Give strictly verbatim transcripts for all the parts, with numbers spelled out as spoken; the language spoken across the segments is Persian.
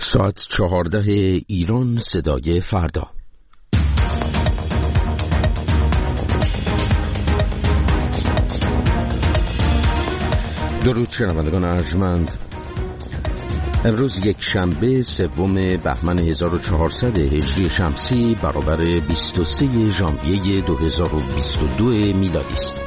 ساعت چهارده ایران، صدای فردا. درود شنوندگان ارجمند. امروز یک شنبه سوم بهمن هزار و چهارصد هجری شمسی برابر بیست و سه ژانویه دو هزار و بیست و دو میلادی است.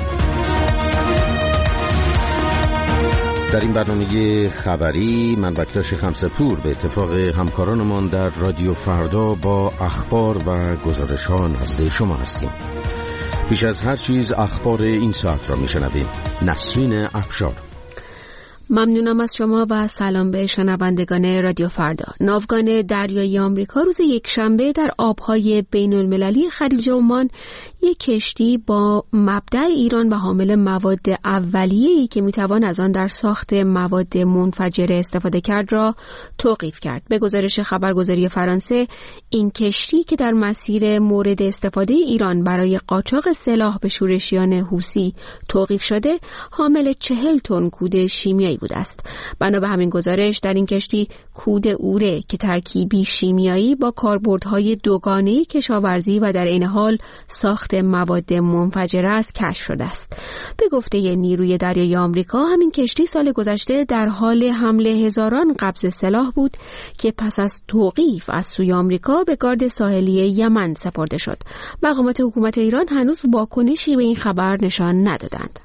در این برنامه خبری من بکتاش خمسه‌پور به اتفاق همکارانمان در رادیو فردا با اخبار و گزارش ها نزد شما هستیم. پیش از هر چیز اخبار این ساعت را میشنویم. نسرین افشار. ممنونم از شما و سلام به شنوندگان رادیو فردا. ناوگان دریایی آمریکا روز یکشنبه در آبهای بین المللی خلیج عمان یک کشتی با مبدأ ایران و حامل مواد اولیه‌ای که میتوان از آن در ساخت مواد منفجره استفاده کرد را توقیف کرد. به گزارش خبرگزاری فرانسه، این کشتی که در مسیر مورد استفاده ایران برای قاچاق سلاح به شورشیان حوثی توقیف شده، حامل چهل تن کود شیمیایی بوده است. بنا به همین گزارش، در این کشتی کود اوره که ترکیبی شیمیایی با کاربردهای دوگانه‌ای کشاورزی و در عین حال ساخت مواد منفجره است کشف شده است. به گفته نیروی دریایی آمریکا، همین کشتی سال گذشته در حال حمل هزاران قبض سلاح بود که پس از توقیف از سوی آمریکا به گارد ساحلی یمن سپرده شد. مقامات حکومت ایران هنوز واکنشی به این خبر نشان ندادند.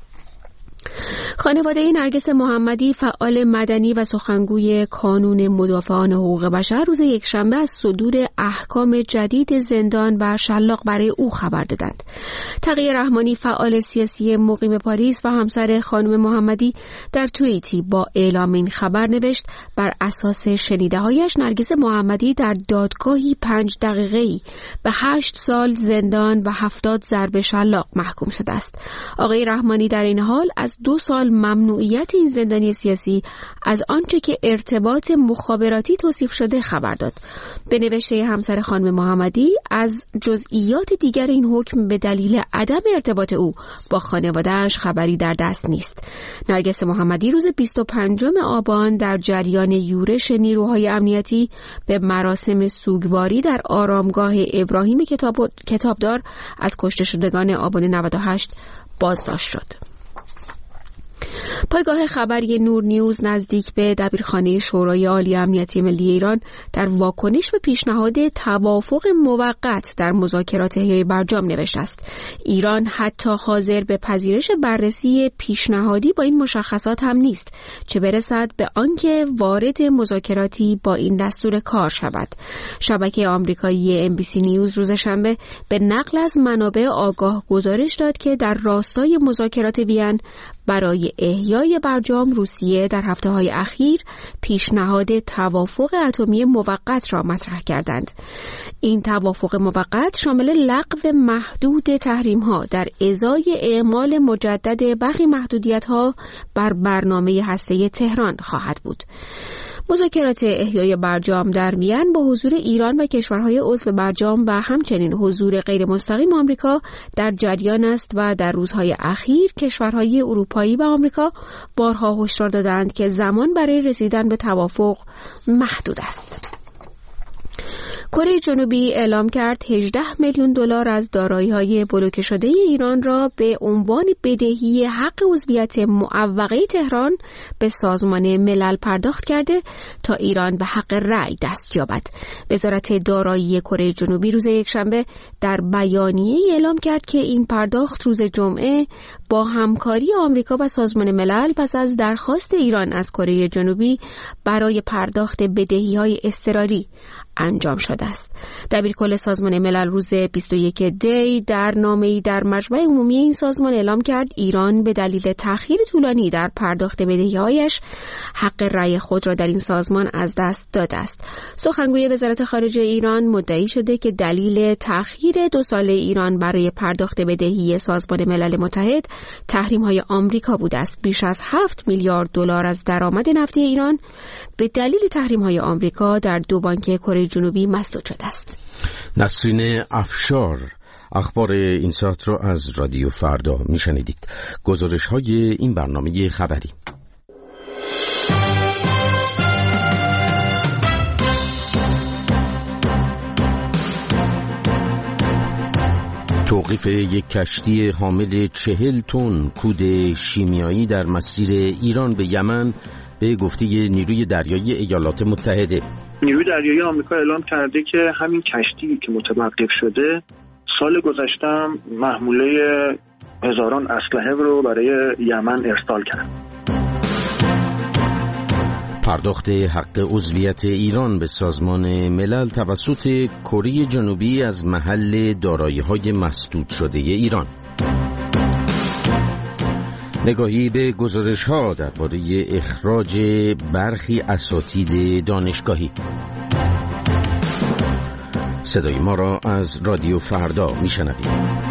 خانواده نرگس محمدی، فعال مدنی و سخنگوی کانون مدافعان حقوق بشر، روز یکشنبه از صدور احکام جدید زندان و شلاق برای او خبر دادند. تقی رحمانی، فعال سیاسی مقیم پاریس و همسر خانم محمدی، در توییتی با اعلام این خبر نوشت: بر اساس شنیده‌هایش نرگس محمدی در دادگاهی پنج دقیقه‌ای به هشت سال زندان و هفتاد ضرب شلاق محکوم شده است. آقای رحمانی در این حال از دو سال ممنوعیت این زندانی سیاسی از آنچه که ارتباط مخابراتی توصیف شده خبر داد. به نوشته همسر خانم محمدی، از جزئیات دیگر این حکم به دلیل عدم ارتباط او با خانواده‌اش خبری در دست نیست. نرگس محمدی روز بیست و پنجم آبان در جریان یورش نیروهای امنیتی به مراسم سوگواری در آرامگاه ابراهیم کتاب... کتابدار از کشته شدگان آبان نود و هشت بازداشت شد. پایگاه خبری نور نیوز نزدیک به دبیرخانه شورای عالی امنیتی ملی ایران در واکنش به پیشنهاد توافق موقت در مذاکرات احیای برجام نوشته است: ایران حتی حاضر به پذیرش بررسی پیشنهادی با این مشخصات هم نیست، چه برسد به آنکه وارد مذاکراتی با این دستور کار شود. شبکه آمریکایی ام بی سی نیوز روز شنبه به نقل از منابع آگاه گزارش داد که در راستای مذاکرات وین برای احیای برجام، روسیه در هفته‌های اخیر پیشنهاد توافق اتمی موقت را مطرح کردند. این توافق موقت شامل لغو محدود تحریم‌ها در ازای اعمال مجدد برخی محدودیت‌ها بر برنامه هسته‌ای تهران خواهد بود. مذاکرات احیای برجام در وین با حضور ایران و کشورهای عضو برجام و همچنین حضور غیر مستقیم آمریکا در جریان است و در روزهای اخیر کشورهای اروپایی و آمریکا بارها هشدار دادند که زمان برای رسیدن به توافق محدود است. کره جنوبی اعلام کرد هجده میلیون دلار از دارایی‌های بلوکه شده ایران را به عنوان بدهی حق عضویت معوقه تهران به سازمان ملل پرداخت کرده تا ایران به حق رأی دست یابد. وزارت دارایی کره جنوبی روز یکشنبه در بیانیه اعلام کرد که این پرداخت روز جمعه با همکاری آمریکا و سازمان ملل پس از درخواست ایران از کره جنوبی برای پرداخت بدهی‌های اضطراری انجام شده است. دبیرکل سازمان ملل روز بیست و یک دی در نامه‌ای در مجمع عمومی این سازمان اعلام کرد ایران به دلیل تأخیر طولانی در پرداخت بدهی‌هایش حق رأی خود را در این سازمان از دست داده است. سخنگوی وزارت خارجه ایران مدعی شده که دلیل تأخیر دو ساله ایران برای پرداخت بدهی سازمان ملل متحد تحریم‌های آمریکا بوده است. بیش از هفت میلیارد دلار از درآمد نفتی ایران به دلیل تحریم‌های آمریکا در دو بانک کره جنوبی مسدود شده است. نسرین افشار اخبار این ساعت را از رادیو فردا میشنیدید. گزارش‌های این برنامه خبری. توقیف یک کشتی حامل چهل تن کود شیمیایی در مسیر ایران به یمن به گفته نیروی دریایی ایالات متحده. نیروی دریایی آمریکا اعلام کرده که همین کشتی که متوقف شده سال گذشته محموله هزاران اسلحه رو برای یمن ارسال کرد. پرداخت حق عضویت ایران به سازمان ملل توسط کره جنوبی از محل دارایی‌های مسدود شده ایران. نگاهی به گزارش‌ها درباره اخراج برخی اساتید دانشگاهی. صدای ما را از رادیو فردا میشنوید.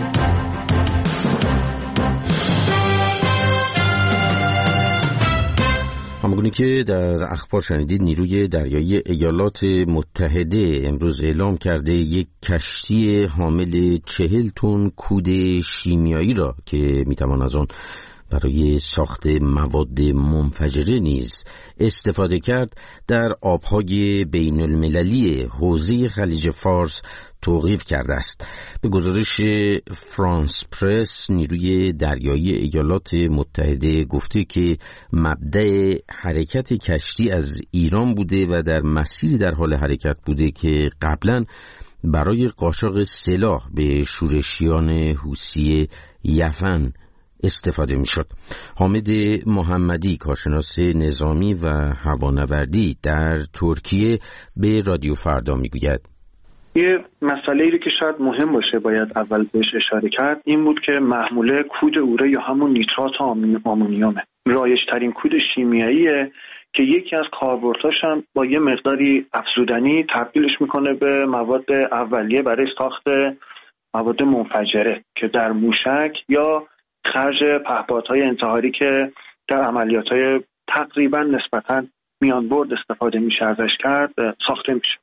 همونی که در اخبار شنیدید، نیروی دریایی ایالات متحده امروز اعلام کرده یک کشتی حامل چهل تن کود شیمیایی را که میتوان از آن برای ساخت مواد منفجره نیز استفاده کرد در آبهای بین المللی حوزه خلیج فارس توقیف کرده است. به گزارش فرانس پرس، نیروی دریایی ایالات متحده گفته که مبدأ حرکت کشتی از ایران بوده و در مسیری در حال حرکت بوده که قبلا برای قاچاق سلاح به شورشیان حوثی یفن استفاده می شد. حامد محمدی، کارشناس نظامی و هوانوردی در ترکیه، به رادیو فردا می گوید یه مسئله ای که شاید مهم باشه باید اول بهش اشاره کرد این بود که محموله کود اوره یا همون نیترات آمونیومه. رایج ترین کود شیمیاییه که یکی از کاربردهاش هم با یه مقداری افزودنی تبدیلش میکنه به مواد اولیه برای ساخت مواد منفجره که در موشک یا خرج پهپادهای انتحاری که در عملیات‌های تقریبا نسبتاً میان برد استفاده میشه ازش کرد ساخته میشه.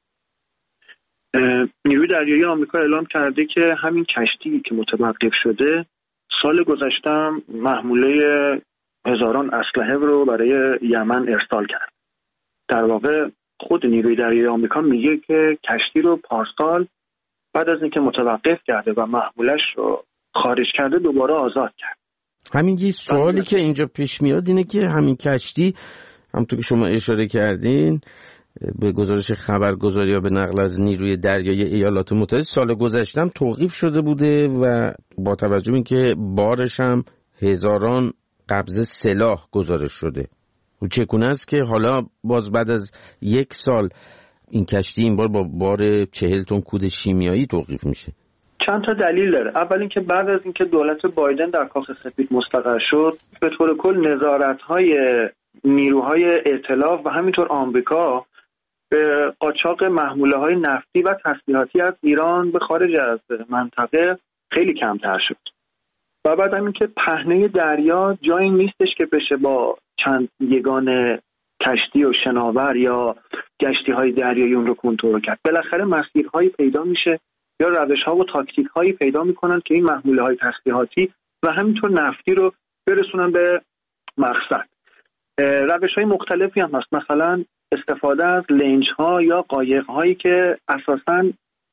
نیروی دریایی آمریکا اعلام کرده که همین کشتی که متوقف شده سال گذشته محموله هزاران اسلحه رو برای یمن ارسال کرد. در واقع خود نیروی دریایی آمریکا میگه که کشتی رو پارسال بعد از اینکه متوقف کرده و محمولش رو خارج کرده دوباره آزاد کرد. همین یه سوالی که اینجا پیش میاد اینه که همین کشتی همونطور که شما اشاره کردین به گزارش خبرگزاری یا به نقل از نیروی دریایی ایالات متحده سال گذشته هم توقیف شده بوده و با توجه به اینکه بارش هم هزاران قبضه سلاح گزارش شده، و چگونه است که حالا باز بعد از یک سال این کشتی این بار با بار چهل تن کود شیمیایی توقیف میشه؟ چند تا دلیل داره. اول اینکه بعد از اینکه دولت بایدن در کاخ سفید مستقر شد، به طور کل نظارت‌های نیروهای ائتلاف و همینطور آمریکا به قاچاق محموله‌های نفتی و تسلیحاتی از ایران به خارج از منطقه خیلی کمتر شد. و بعد هم اینکه پهنه دریا جایی نیستش که بشه با چند یگان کشتی و شناور یا گشتی‌های دریایی اون رو کنترل کرد. بالاخره مسیرهایی پیدا میشه یا روش‌ها و تاکتیک‌هایی پیدا می‌کنن که این محموله‌های تسلیحاتی و همینطور نفتی رو برسونن به مقصد. روش‌های مختلفی هم هست، مثلا استفاده از لنج‌ها یا قایق‌هایی که اساساً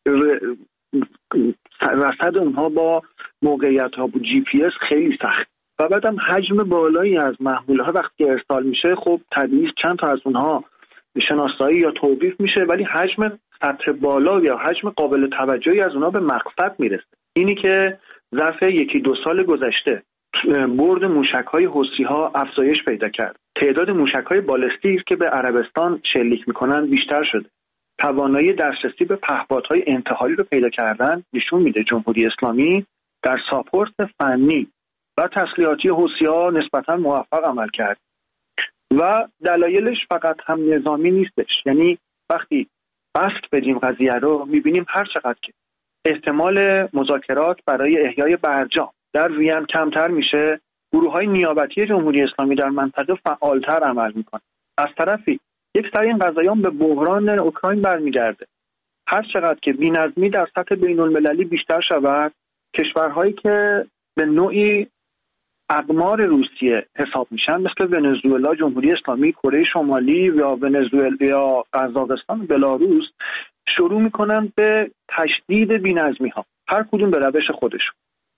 رصد اونها با موقعیت‌ها با جی پی اس خیلی سخت و بعدم حجم بالایی از محموله‌ها وقتی ارسال میشه خب طبیعی چند تا از اونها شناسایی یا توقیف میشه، ولی حجم سطح بالا یا حجم قابل توجهی از اونها به مقصد میرسه. اینی که ظرف یکی دو سال گذشته برد موشک‌های حوثی‌ها افزایش پیدا کرد، تعداد موشک‌های بالستیک که به عربستان شلیک میکنن بیشتر شده، توانایی دسترسی به پهپادهای انتحاری رو پیدا کردن نشون میده جمهوری اسلامی در ساپورت فنی و تسلیحاتی حوثی‌ها نسبتاً موفق عمل کرد. و دلایلش فقط هم نظامی نیستش، یعنی وقتی بسط بدیم قضیه رو میبینیم هر چقدر که احتمال مذاکرات برای احیای برجام در وین کمتر میشه، گروه‌های نیابتی جمهوری اسلامی در منطقه فعالتر عمل میکنه. از طرفی یک سری این قضایان به بحران اوکراین برمیگرده. هر چقدر که بی‌نظمی در سطح بین‌المللی بیشتر شود، کشورهایی که به نوعی اقمار روسیه حساب میشن مثل ونزوئلا، جمهوری اسلامی، کره شمالی یا ونزوئلا یا قزاقستان، بلاروس، شروع میکنن به تشدید بی‌نظمی ها. هر کدوم به روش خودشون.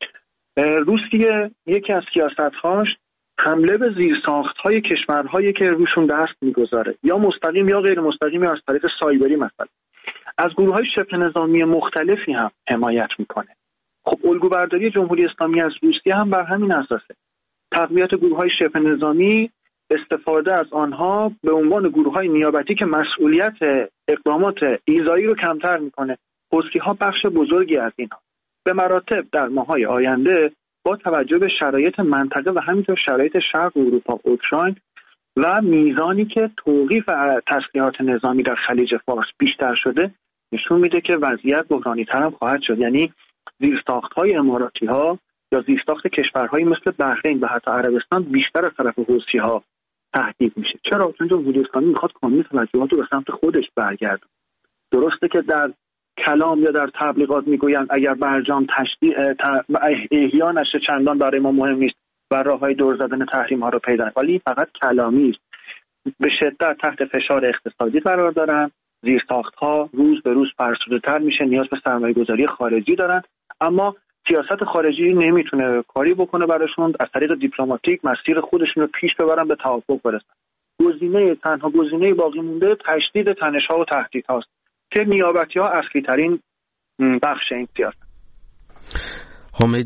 روسیه یکی از سیاست‌هاش حمله به زیرساخت‌های کشورهایی که روشون دست می‌گذاره، یا مستقیم یا غیر مستقیم، یا از طریق سایبری مثلا از گروه‌های شبه نظامی مختلفی هم حمایت می‌کنه. خب الگوبرداری جمهوری اسلامی از روسیه هم بر همین اساسه. تقویت گروه‌های شبه نظامی، استفاده از آنها به عنوان گروه‌های نیابتی که مسئولیت اقدامات ایذایی رو کمتر می‌کنه. حوثی‌ها بخش بزرگی از اینها. به مراتب در ماه‌های آینده با توجه به شرایط منطقه و همینطور شرایط شرق اروپا، اوکراین و میزانی که توقیف تسلیحات نظامی در خلیج فارس بیشتر شده، نشون میده که وضعیت بحرانی‌تر هم خواهد شد. یعنی زیرساخت‌های اماراتی‌ها یا زیرساخت کشورهایی مثل بحرین و حتی عربستان بیشتر از طرف حوثی‌ها تهدید میشه. چرا؟ چون جمهوری اسلامی میخواد کامل توجهات رو به سمت خودش برگردونه. درسته که در کلام یا در تبلیغات میگویند اگر برجام تشدید احیا نشه چندان برای ما مهم نیست و راههای دور زدن تحریم ها رو پیدا، ولی فقط کلامی است. به شدت تحت فشار اقتصادی قرار دارن، زیرساخت ها روز به روز فرسوده‌تر میشه، نیاز به سرمایه گذاری خارجی دارن، اما سیاست خارجی نمیتونه کاری بکنه براشون، از طریق دیپلماتیک مسیر خودشون رو پیش ببرن، به توافق برسن. گزینه تنها گزینه باقی مونده تشدید تنش ها و تهدید هاست که نیابتی ها اصلی ترین بخش این سیاست. حامد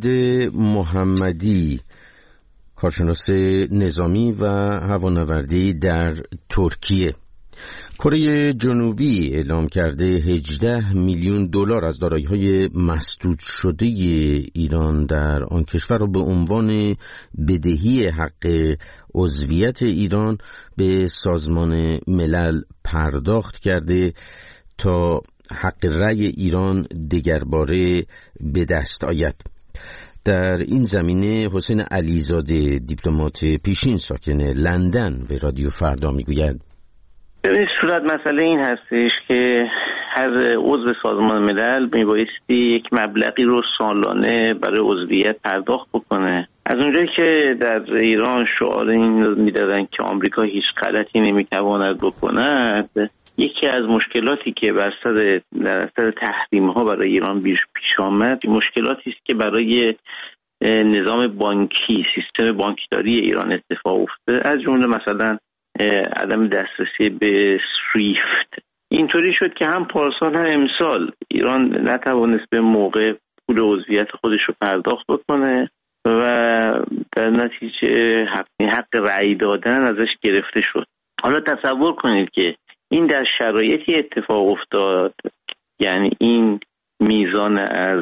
محمدی، کارشناس نظامی و هوانوردی در ترکیه. کره جنوبی اعلام کرده هجده میلیون دلار از دارایی‌های مسدود شده ایران در آن کشور را به عنوان بدهی حق عضویت ایران به سازمان ملل پرداخت کرده تا حق رأی ایران دگرباره به دست آید. در این زمینه حسین علیزاده، دیپلمات پیشین ساکن لندن، به رادیو فردا میگوید: به این صورت مسئله این هستش که هر عضو سازمان ملل میبایستی یک مبلغی رو سالانه برای عضویت پرداخت بکنه. از اونجایی که در ایران شعار این میدادن که آمریکا هیچ غلطی نمیتواند بکند، یکی از مشکلاتی که بر سر در اثر تحریم ها برای ایران پیش آمد مشکلاتی است که برای نظام بانکی، سیستم بانکداری ایران اتفاق افتاد، از جمله مثلا عدم دسترسی به سویفت. اینطوری شد که هم پارسال هم امسال ایران نتوانست به موقع پول عضویت خودش رو پرداخت بکنه و در نتیجه حق, حق رأی دادن ازش گرفته شد. حالا تصور کنید که این در شرایطی اتفاق افتاد، یعنی این میزان از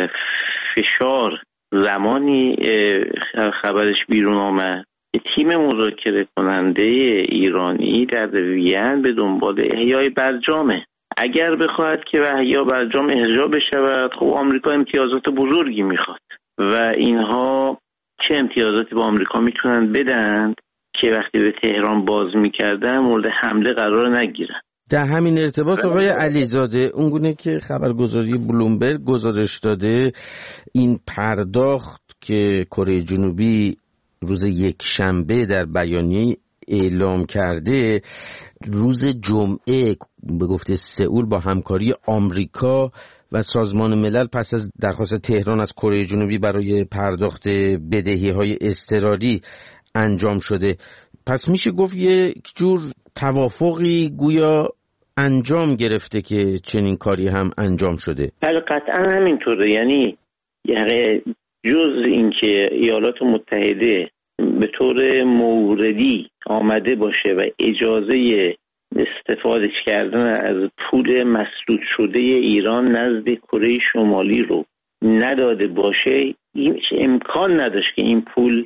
فشار زمانی خبرش بیرون آمد که تیم مذاکره کننده ایرانی در وین به دنبال احیای برجامه. اگر بخواهد که احیا برجام احیا بشود، خب آمریکا امتیازات بزرگی میخواد و اینها چه امتیازاتی به آمریکا میتونن بدن که وقتی به تهران باز میکردن مورد حمله قرار نگیرن. در همین ارتباط آقای علیزاده، اونگونه که خبرگزاری بلومبرگ گزارش داده، این پرداخت که کره جنوبی روز یک شنبه در بیانیه اعلام کرده، روز جمعه به گفته سئول با همکاری آمریکا و سازمان ملل پس از درخواست تهران از کره جنوبی برای پرداخت بدهی‌های اضطراری انجام شده. پس میشه گفت یک جور توافقی گویا انجام گرفته که چنین کاری هم انجام شده. بله قطعا همینطوره. یعنی یعنی جز اینکه ایالات متحده به طور موردی آمده باشه و اجازه استفاده کردن از پول مسدود شده ایران نزد کره شمالی رو نداده باشه، هیچ امکان نداشت که این پول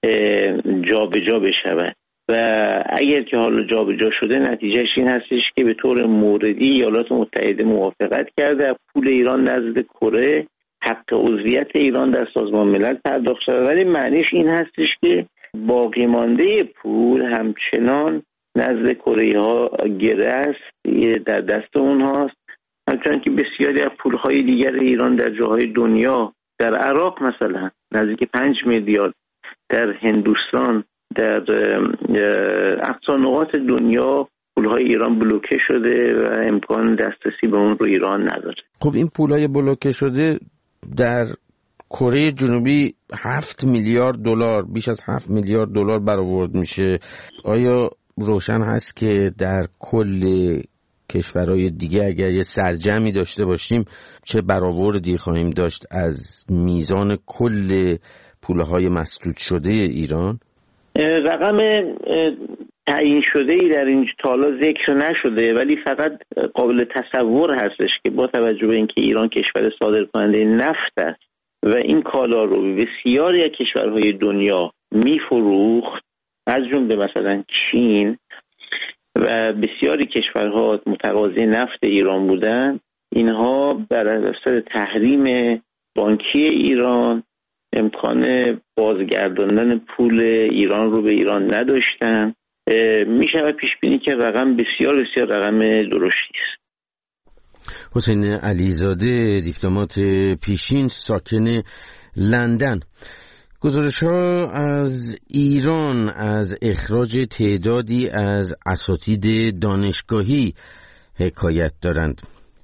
جابجا بشود و اگر که حالا جابجا شده نتیجهش این هستش که به طور موردی ایالات متحده موافقت کرده پول ایران نزد کره حق عضویت ایران در سازمان ملل پرداخت شده، ولی معنیش این هستش که باقی مانده پول همچنان نزد کره ها گره است، در دست اونهاست، همچنان که بسیاری از پولهای دیگر ایران در جاهای دنیا، در عراق مثلا نزدیک پنج میلیارد، در هندوستان، در اقصا نقاط دنیا پولهای ایران بلوکه شده و امکان دسترسی به اون رو ایران نداره. خب این پولهای بلوکه شده در کره جنوبی هفت میلیارد دلار، بیش از هفت میلیارد دلار برآورد میشه. آیا روشن هست که در کل کشورهای دیگه اگر یه سرجمی داشته باشیم چه برآوردی خواهیم داشت از میزان کل پولهای مسدود شده ایران؟ رقم تعیین شده ای در این تالا ذکر نشده، ولی فقط قابل تصور هستش که با توجه به اینکه ایران کشور صادرکننده نفت است و این کالا رو به بسیاری از کشورهای دنیا میفروخت، از جمله مثلا چین و بسیاری کشورها متقاضی نفت ایران بودند، اینها بر اساس تحریم بانکی ایران امکان بازگرداندن پول ایران رو به ایران نداشتن. می شود پیش بینی که رقم بسیار بسیار رقم درشتی است. حسین علیزاده، دیپلمات پیشین ساکن لندن. گزارش‌ها از ایران از اخراج تعدادی از اساتید دانشگاهی حکایت دارند.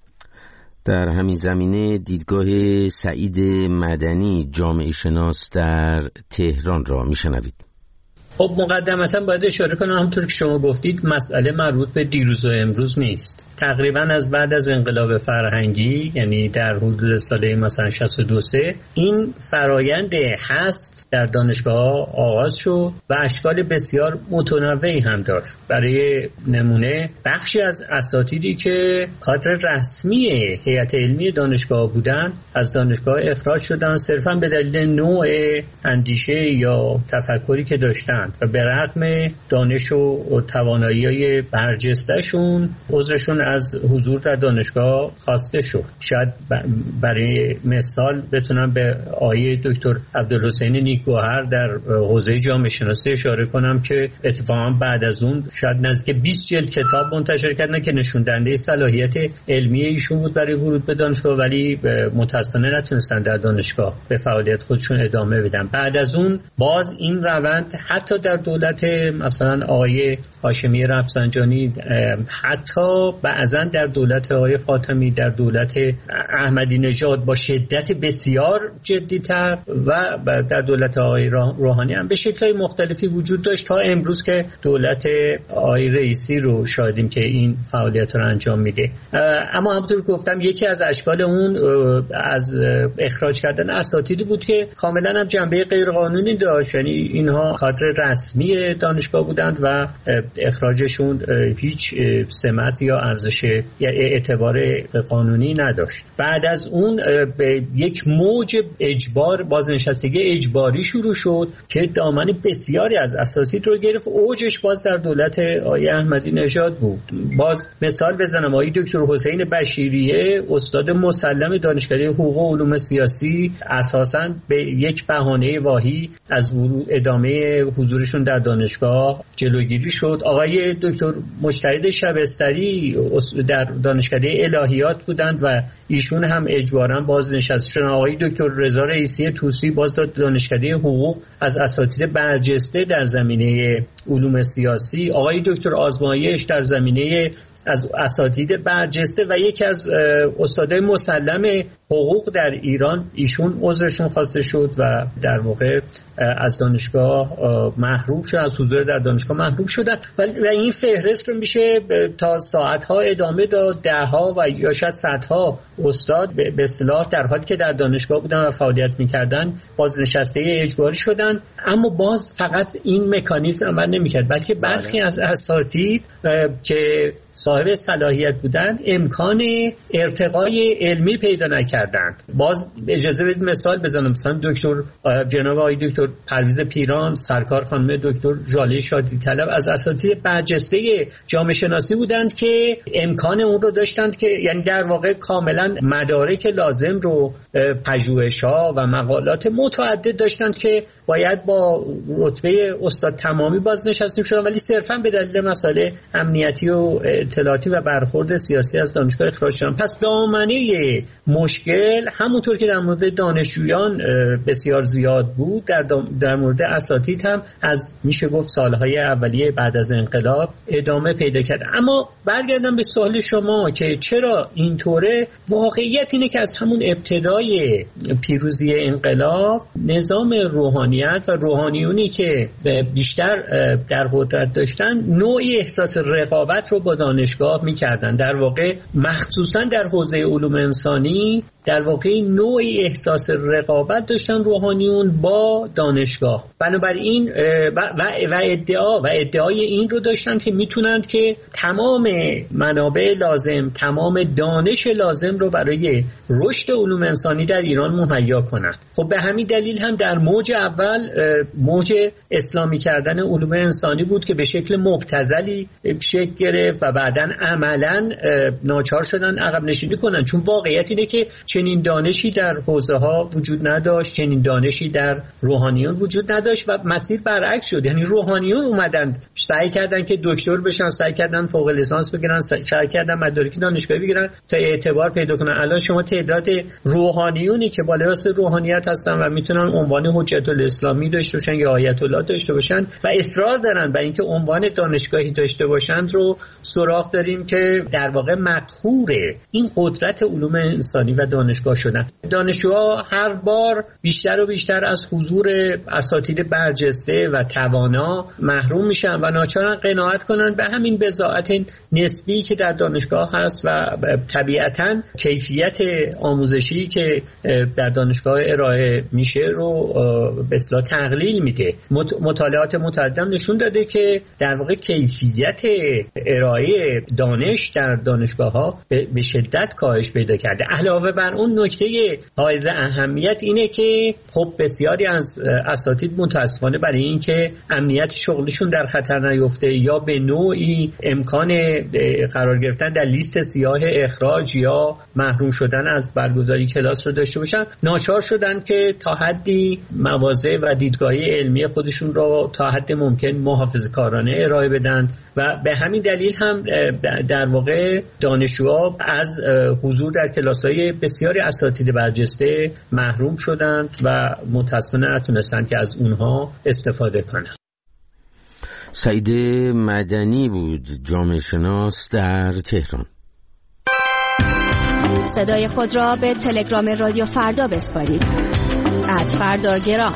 در همین زمینه دیدگاه سعید مدنی، جامعه شناس در تهران را میشنوید. خب مقدمتا باید اشاره کنم همونطور که شما گفتید مسئله مربوط به دیروز و امروز نیست. تقریبا از بعد از انقلاب فرهنگی، یعنی در حدود سال مثلا شصت و دو سه، این فرایند حذف در دانشگاه آغاز شد و اشکال بسیار متنوعی هم داشت. برای نمونه بخشی از اساتیدی که کادر رسمی هیئت علمی دانشگاه بودند از دانشگاه اخراج شدند صرفا به دلیل نوع اندیشه یا تفکری که داشتند و به رغم دانش و توانایی‌های برجسته‌شون عذرشون از حضور در دانشگاه خواسته شد. شاید برای مثال بتونم به آیه دکتر عبدالحسین نیکگوهر در حوزه جامعه شناسی اشاره کنم که اتفاقا بعد از اون شاید نزدیک بیست جلد کتاب منتشر کردن که نشون دهنده صلاحیت علمی ایشون بود برای ورود به دانشگاه، ولی متأسفانه نتونستن در دانشگاه به فعالیت خودشون ادامه بدن. بعد از اون باز این روند حتی در دولت مثلا آقای هاشمی رفسنجانی، حتی بعضا در دولت آقای خاتمی، در دولت احمدی نژاد با شدت بسیار جدی‌تر و در دولت آقای روحانی هم به شکل‌های مختلفی وجود داشت تا امروز که دولت آقای رئیسی رو شاهدیم که این فعالیت رو انجام میده. اما همونطور که گفتم یکی از اشکال اون از اخراج کردن اساتیدی بود که کاملا هم جنبه غیرقانونی داشت، یعنی اینها کادر رسمی دانشگاه بودند و اخراجشون هیچ سمت یا ارزش یا اعتبار قانونی نداشت. بعد از اون به یک موج اجبار، بازنشستگی اجباری شروع شد که دامن بسیاری از اساتید رو گرفت. اوجش باز در دولت آقای احمدی نژاد بود. باز مثال بزنم، آقای دکتر حسین بشیریه، استاد مسلم دانشکده حقوق و علوم سیاسی، اساساً به یک بهانه واهی از ادامه حضورشون در دانشگاه جلوگیری شد. آقای دکتر مجتهد شبستری در دانشکده الهیات بودند و ایشون هم اجباراً بازنشسته شدند. آقای دکتر رضا رئیسی طوسی باز دانشکده حقوق از اساتید برجسته در زمینه علوم سیاسی، آقای دکتر آزمایش در زمینه از اساتید برجسته و یکی از استادای مسلم حقوق در ایران، ایشون عذرشون خواسته شد و در واقع از دانشگاه محروم شد، از حضور در دانشگاه محروم شدن و این فهرست رو میشه تا ساعتها ادامه داد. دهها و یا شاید صدها استاد به اصطلاح در حالی که در دانشگاه بودن و فعالیت میکردن بازنشسته اجباری شدن. اما باز فقط این مکانیزم عمل نمیکرد، بلکه برخی از اساتید که صاحب صلاحیت بودند امکان ارتقای علمی پیدا نکردند. باز اجازه بدید مثال بزنم، مثلا دکتر جناب آقای دکتر پرویز پیران، سرکار خانم دکتر ژاله شادی طلب از اساتید برجسته جامعه شناسی بودند که امکان اون رو داشتند که یعنی در واقع کاملا مدارک لازم رو، پژوهش‌ها و مقالات متعدد داشتند که باید با رتبه استاد تمامی بازنشسته شدن، ولی صرفا به دلیل مسائل امنیتی و اطلاعاتی و برخورد سیاسی از دانشگاه اخراج شدن. پس دامنه مشکل همونطور که در مورد دانشجویان بسیار زیاد بود، در, در مورد اساتید هم از میشه گفت سالهای اولیه بعد از انقلاب ادامه پیدا کرد. اما برگردم به سوال شما که چرا اینطوره، واقعیت اینه که از همون ابتدای پیروزی انقلاب نظام روحانیت و روحانیونی که بیشتر در قدرت داشتن نوعی احساس رقابت رو با دانشگاه میکردن. در واقع مخصوصا در حوزه علوم انسانی در واقع نوعی احساس رقابت داشتن روحانیون با دانشگاه. بنابراین و, و, و ادعا و ادعای این رو داشتن که میتونند که تمام منابع لازم، تمام دانش لازم رو برای رشد علوم انسانی در ایران مهیا کنند. خب به همین دلیل هم در موج اول موج اسلامی کردن علوم انسانی بود که به شکل مبتذلی شکل گرفت و بعداً عملاً ناچار شدن عقب نشینی کنن، چون واقعیت اینه که چنین دانشی در حوزه ها وجود نداشت، چنین دانشی در روحانیون وجود نداشت و مسیر برعکس شد. یعنی روحانیون اومدن سعی کردن که دکتر بشن، سعی کردن فوق لیسانس بگیرن، سعی کردن مدارک دانشگاهی بگیرن تا اعتبار پیدا کنن. الان شما تعداد روحانیونی که با لباس روحانیت هستن و میتونن عنوان حجت الاسلامی داشته باشن یا آیت الله داشته باشن و اصرار دارن بر اینکه عنوان دانشگاهی داشته باشند رو سراغ داریم که در واقع مقهور این قدرت علوم انسانی و دانشگاه شدن. دانشجوها هر بار بیشتر و بیشتر از حضور اساتید برجسته و توانا محروم میشن و ناچارن قناعت کنن به همین بضاعت نسبی که در دانشگاه هست و طبیعتاً کیفیت آموزشی که در دانشگاه ارائه میشه رو به اصطلاح تقلیل میده. مطالعات متعدد نشون داده که در واقع کیفیت ارائه دانش در دانشگاه‌ها به شدت کاهش پیدا کرده. علاوه بر اون نکته حائز اهمیت اینه که خب بسیاری از اساتید متاسفانه برای اینکه امنیت شغلشون در خطر نیفته یا به نوعی امکان قرار گرفتن در لیست سیاه اخراج یا محروم شدن از برگزاری کلاس رو داشته باشن، ناچار شدن که تا حدی مواضع و دیدگاهی علمی خودشون رو تا حد ممکن محافظه‌کارانه ارائه بدن و به همین دلیل هم در واقع دانشجوها از حضور در کلاس‌های بسیاری اساتید برجسته محروم شدند و متأسفانه نتونستند که از اونها استفاده کنند. سعید مدنی بود، جامعه شناس در تهران. صدای خود را به تلگرام رادیو فردا بسپارید. ات فردا گرام.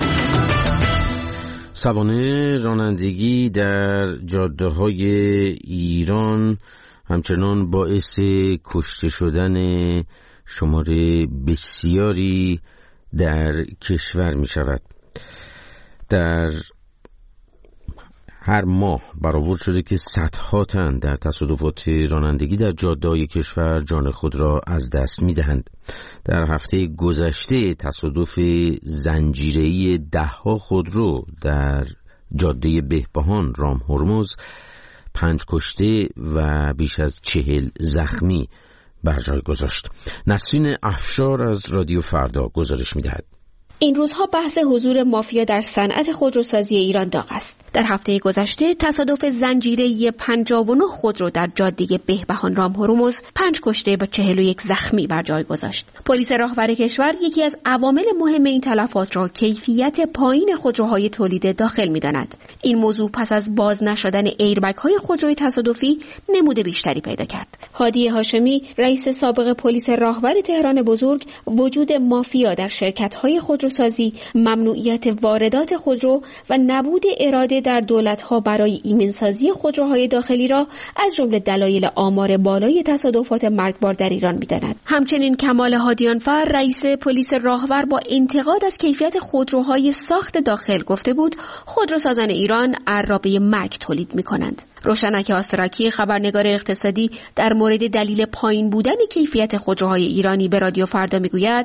سوانح رانندگی در جاده‌های ایران همچنان باعث کشته شدن شمار بسیاری در کشور می شود. در هر ماه برآورد شده که صدها تن در تصادفات رانندگی در جاده‌های کشور جان خود را از دست می‌دهند. در هفته گذشته تصادف زنجیره‌ای ده‌ها خودرو در جاده بهبهان رام هرمز پنج کشته و بیش از چهل زخمی بر جای گذاشت. نسرین افشار از رادیو فردا گزارش می‌دهد. این روزها بحث حضور مافیا در صنعت خودروسازی ایران داغ است. در هفته گذشته تصادف زنجیره‌ای پنجاه و نه خودرو در جاده بهبهان رام هرمز پنج کشته و چهل و یک زخمی بر جای گذاشت. پلیس راهور کشور یکی از عوامل مهم این تلفات را کیفیت پایین خودروهای تولید داخل می‌داند. این موضوع پس از باز نشدن ایربگ‌های خودروی تصادفی نمود بیشتری پیدا کرد. هادی هاشمی، رئیس سابق پلیس راهور تهران بزرگ، وجود مافیا در شرکت‌های خودرو سازی، ممنوعیت واردات خودرو و نبود اراده در دولت‌ها برای ایمنسازی خودروهای داخلی را از جمله دلایل آمار بالای تصادفات مرگبار در ایران می‌داند. همچنین کمال هادیانفر، رئیس پلیس راهور، با انتقاد از کیفیت خودروهای ساخت داخل گفته بود خودروسازان ایران عرابه مرگ تولید می‌کنند. روشنک آستراکی، خبرنگار اقتصادی، در مورد دلیل پایین بودن کیفیت خودروهای ایرانی به رادیو فردا می‌گوید: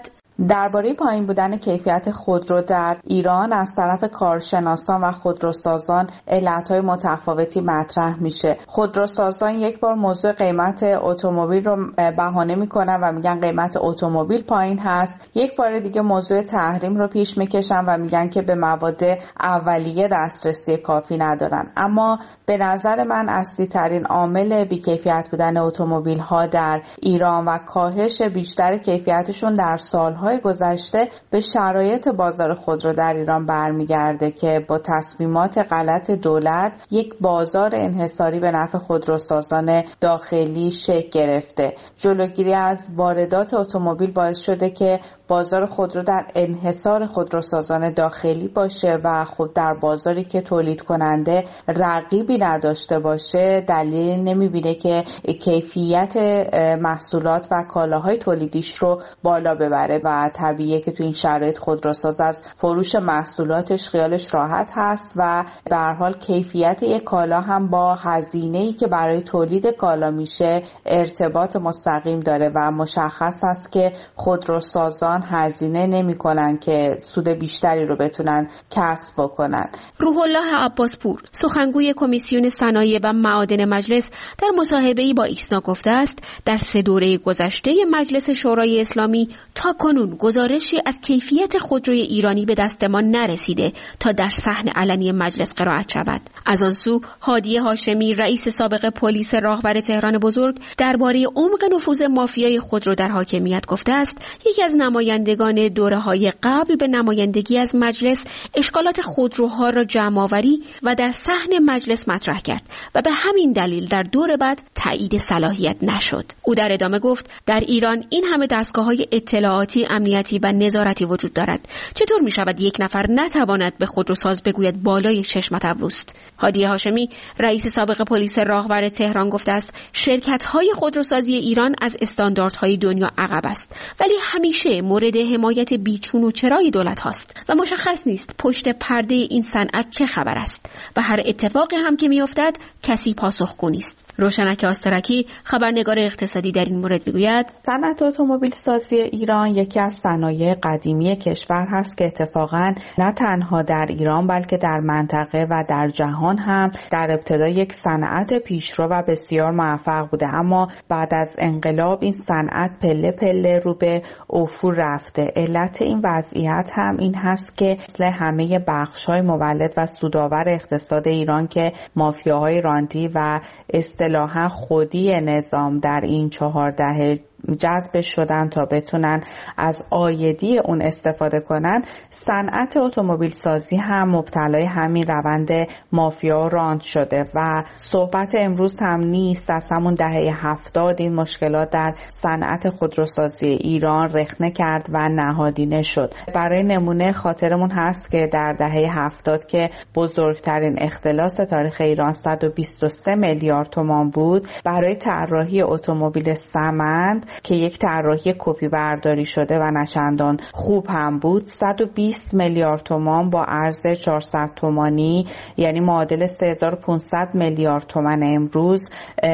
درباره پایین بودن کیفیت خودرو در ایران از طرف کارشناسان و خودروسازان علتهای متفاوتی مطرح میشه. خودروسازان یک بار موضوع قیمت اتومبیل رو بهانه میکنن و میگن قیمت اتومبیل پایین هست، یک بار دیگه موضوع تحریم رو پیش میکشن و میگن که به مواد اولیه دسترسی کافی ندارن. اما به نظر من اصلی ترین عامل بیکیفیت بودن اتومبیل ها در ایران و کاهش بیشتر کیفیتشون در سالهای گذشته به شرایط بازار خودرو در ایران برمیگرده که با تصمیمات غلط دولت یک بازار انحصاری به نفع خودروسازان داخلی شکل گرفته. جلوگیری از واردات اتومبیل باعث شده که بازار خودرو در انحصار خودروسازان داخلی باشه و خود در بازاری که تولید کننده رقیبی نداشته باشه دلیل نمیبینه که کیفیت محصولات و کالاهای تولیدیش رو بالا ببره و طبیعیه که تو این شرایط خودروساز از فروش محصولاتش خیالش راحت هست و به هر حال کیفیت یک کالا هم با هزینه‌ای که برای تولید کالا میشه ارتباط مستقیم داره و مشخص است که خودروسازان هزینه نمی‌کنن که سود بیشتری رو بتونن کسب بکنن. روح الله عباسپور، سخنگوی کمیسیون صنایع و معادن مجلس، در مصاحبه‌ای با ایسنا گفته است در سه دوره گذشته مجلس شورای اسلامی تا کنون گزارشی از کیفیت خودروی ایرانی به دست ما نرسیده تا در صحن علنی مجلس قرائت شود. از آن سو هادیه هاشمی، رئیس سابق پلیس راهور تهران بزرگ، درباره عمق نفوذ مافیای خودرو در حاکمیت گفته است یکی از نمایندگان دوره‌های قبل به نمایندگی از مجلس اشکالات خودروها را جمع‌آوری و در صحن مجلس مطرح کرد و به همین دلیل در دور بعد تایید صلاحیت نشد. او در ادامه گفت در ایران این همه دستگاه‌های اطلاعاتی، امنیتی و نظارتی وجود دارد. چطور می‌شود یک نفر نتواند به خودروساز بگوید بالای چشمت ابروست؟ هادیه هاشمی، رئیس سابق پلیس راهور تهران گفته است شرکت‌های خودروسازی ایران از استانداردهای دنیا عقب است، ولی همیشه مورد حمایت بیچون و چرای دولت هاست و مشخص نیست پشت پرده این صنعت چه خبر است و هر اتفاقی هم که میافتد کسی پاسخگو نیست. روشنک آسترکی، خبرنگار اقتصادی، در این مورد میگوید صنعت اتومبیل سازی ایران یکی از صنایع قدیمی کشور هست که اتفاقاً نه تنها در ایران بلکه در منطقه و در جهان هم در ابتدا یک صنعت پیشرو و بسیار موفق بوده، اما بعد از انقلاب این صنعت پله پله رو به افول رفته. علت این وضعیت هم این هست که مثل همه بخش‌های مولد و سودآور اقتصاد ایران که مافیاهای رانتی و اصطلاحاً خودی نظام در این چهار دهه جذب شدن تا بتونن از عایدی اون استفاده کنن، صنعت اتومبیل سازی هم مبتلای همین روند مافیا و رانت شده و صحبت امروز هم نیست از همون دهه هفتاد این مشکلات در صنعت خودروسازی ایران رخنه کرد و نهادینه شد. برای نمونه خاطرمون هست که در دهه هفتاد که بزرگترین اختلاس تاریخ ایران صد و بیست و سه میلیارد تومان بود، برای طراحی اتومبیل سمند که یک طراحی کپی برداری شده و نچندان خوب هم بود، صد و بیست میلیارد تومان با ارز چهارصد تومانی، یعنی معادل سه هزار و پانصد میلیارد تومان امروز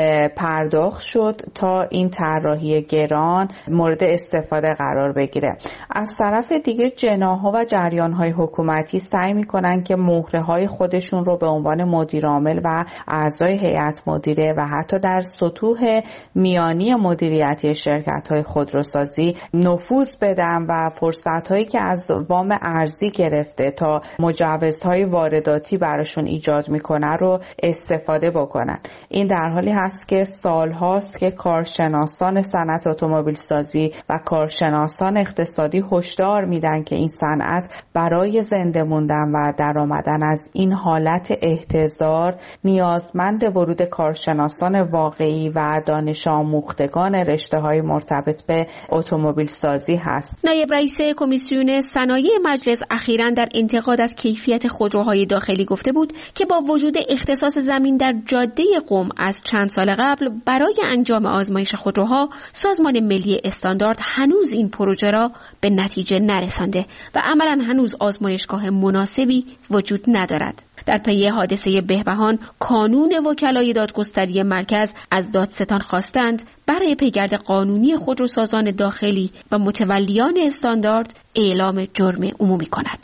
پرداخت شد تا این طراحی گران مورد استفاده قرار بگیره. از طرف دیگه جناح‌ها و جریان‌های حکومتی سعی می‌کنن که مهره‌های خودشون رو به عنوان مدیر عامل و اعضای هیئت مدیره و حتی در سطوح میانی مدیریتی شرکت‌های خودروسازی نفوذ بدن و فرصت‌هایی که از وام ارزی گرفته تا مجوزهای وارداتی براشون ایجاد میکنه رو استفاده بکنن. این در حالی هست که سالهاست که کارشناسان صنعت اتومبیل سازی و کارشناسان اقتصادی هشدار میدن که این صنعت برای زنده موندن و درآمدن از این حالت احتضار نیازمند ورود کارشناسان واقعی و دانش آموختگان رشته‌های مرتبط به اتومبیل سازی هست. نایب رئیس کمیسیون صنایع مجلس اخیراً در انتقاد از کیفیت خودروهای داخلی گفته بود که با وجود اختصاص زمین در جاده قم از چند سال قبل برای انجام آزمایش خودروها، سازمان ملی استاندارد هنوز این پروژه را به نتیجه نرسانده و عملاً هنوز آزمایشگاه مناسبی وجود ندارد. در پی حادثه بهبهان کانون وکلای دادگستری مرکز از دادستان خواستند برای پیگرد قانونی خودروسازان داخلی و متولیان استاندارد اعلام جرم عمومی کند.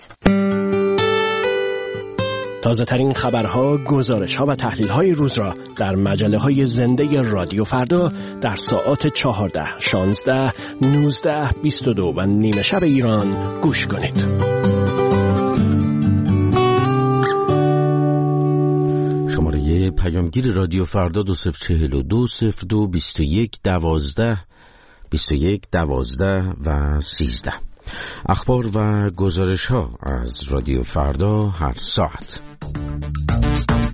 تازه ترین خبرها، گزارش‌ها و تحلیل‌های روز را در مجله‌های زنده رادیو فردا در ساعات چهارده، شانزده، نوزده، بیست و دو و نیمه شب ایران گوش کنید. شماره پیامگیر رادیو فردا دو صفر چهل و دو صفر دو بیست و یک دوازده بیست و یک دوازده و سیزده. اخبار و گزارش ها از رادیو فردا هر ساعت.